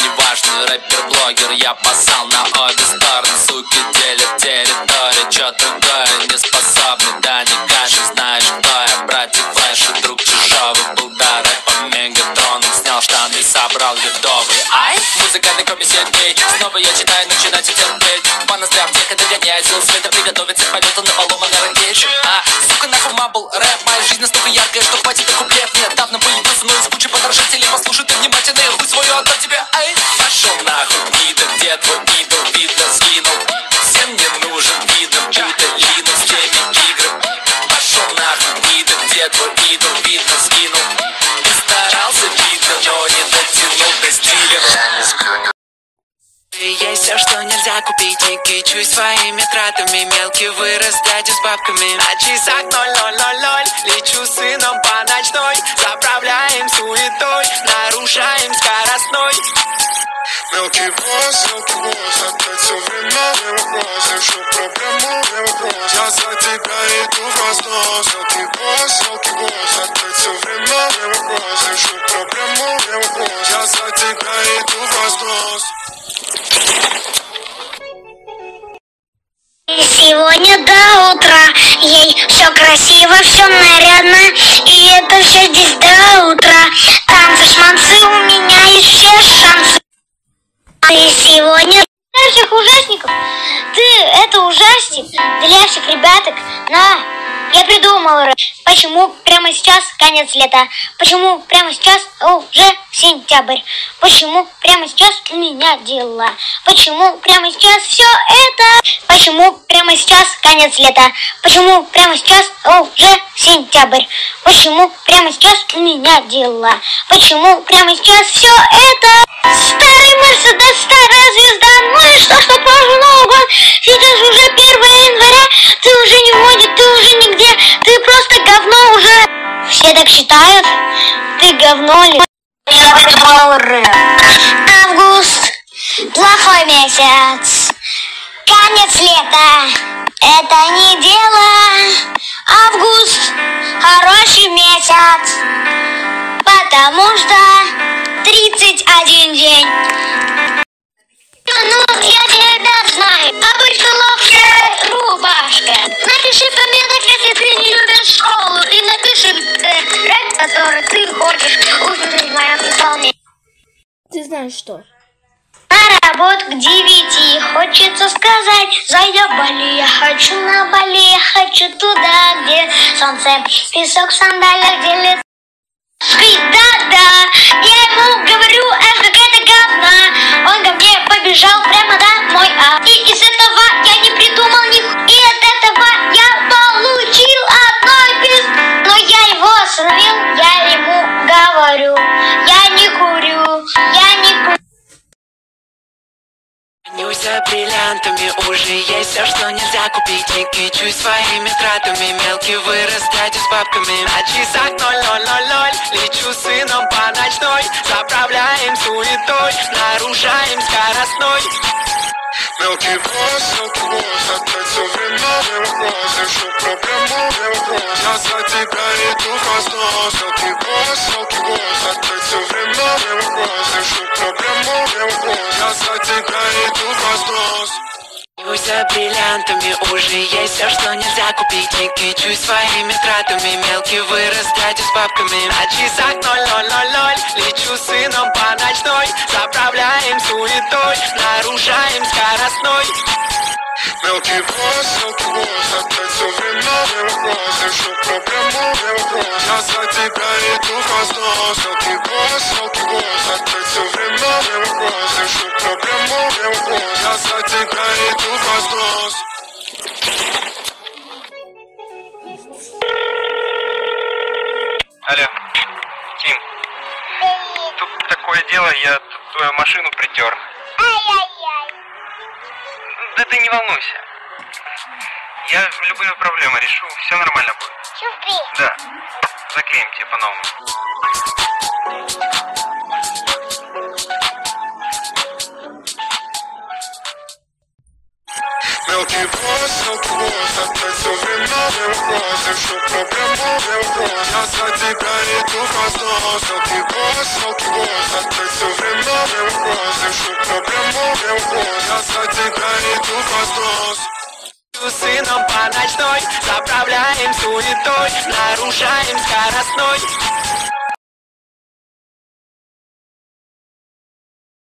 неважный рэпер-блогер. Я поссал на обе стороны, суки делят территорию. Чё другое не способны, да не кажешь, знаешь кто я. Братья Флэш и друг чужого был до рэпа Мегатроном. Снял штаны, собрал ледовый. Ай, музыкальный коми Сергей. Снова я читаю, начинайте терпеть. По ноздрям тех, это гоняет сил света. Приготовиться к полету на поломанной ракете. Сука, нахуй мабл, рэп. Моя жизнь настолько яркая, что хватит и куплет. Недавно появился, но из кучи подражателей. Послушай ты внимательно, я хуй свою отдам тебе. Ай, пошел нахуй, вида, где твой идол, видно скинул. Всем не нужен видно, будто Линус с теми играми. Пошел нахуй, вида, где твой идол, видно скинул. Ты старался, видно, но не дотянул до стиля. Есть все, что нельзя купить, не кичусь своими тратами. Мелкий вырос, дядя с бабками. На часах 00:00, лечу сыном по ночной. Заправляем суетой, нарушаем скоростной. Мелкий босс, опять все время не вопрос. Решу проблему, не вопрос. Я за тебя иду в разнос. Мелкий босс, опять все время не вопрос. Решу проблему, не вопрос. Я за тебя иду в разнос. И сегодня до утра ей все красиво, все нарядно. И это все здесь до утра. Танцы, шманцы, у меня есть все шансы. И сегодня для всех ужасников, ты это ужастик. Для всех ребяток, на, я придумал. Почему прямо сейчас конец лета? Почему прямо сейчас уже сентябрь? Почему прямо сейчас у меня дела? Почему прямо сейчас все это? Почему прямо сейчас конец лета? Почему прямо сейчас уже сентябрь? Почему прямо сейчас у меня дела? Почему прямо сейчас все это? Старый Мерседес, старая звезда. Ну и что позже Новый год? Сейчас уже 1 января. Ты уже не в моде, ты уже нигде. Ты просто говно уже. Все так считают? Ты говно ли? Август, плохой месяц. Конец лета, это не дело. Август, хороший месяц. Потому что 31 день. Ну, я тебя знаю. Обычно ловкая рубашка. Напиши пометок, если ты не любишь школу. И напиши рэп, который ты хочешь услышать в моем исполнении. Ты знаешь что? На работу к 9 хочется сказать: заебали, я хочу на Бали. Я хочу туда, где солнце, песок в сандалиях делит. Да, я ему говорю, это говно. Он ко мне побежал прямо домой. И из этого я не придумал ни хуя. И от этого я получил одной пизд. Но я его остановил, я ему говорю: я не курю, я не курю. Нюся бриллиантами, уже есть все, что нельзя купить. Не кичусь своими тратами. Мелкий вырос, дядя с бабками. На часах 00:00, лечу сыном по ночной. Заправляем суетой, нарушаем скоростной. Мелкий босс, опять все время не вопрос. Решу проблему, не вопрос. Я за тебя иду в разнос. Мелкий босс, опять все время не вопрос. Решу проблему, не вопрос. Я за тебя иду в разнос. Нюся бриллиантами, уже есть все, что нельзя купить. Не кичусь своими тратами. Мелкий вырос, дядя с бабками. На часах 00:00, лечу сыном по ночной. Заправляем суетой, нарушаем скоростной. Мелкий босс, опять все время не вопрос. Решу проблему, не вопрос. Я за тебя иду в разнос. Мелкий босс, опять все время не вопрос. Решу проблему, не вопрос. Я за тебя иду в разнос. Алло, Тим, тут такое дело, я тут твою машину притер. Ай-яй-яй. Да ты не волнуйся. Я любые проблемы решу, все нормально будет. Сюрприз. Да, заклеим тебе по-новому. Мелкий босс, опять все время не вопрос. Решу проблему, не вопрос. Я за тебя иду в разнос. Мелкий босс, опять все время не вопрос. разнос. Сыном по ночной заправляем суетой, нарушаем скоростной.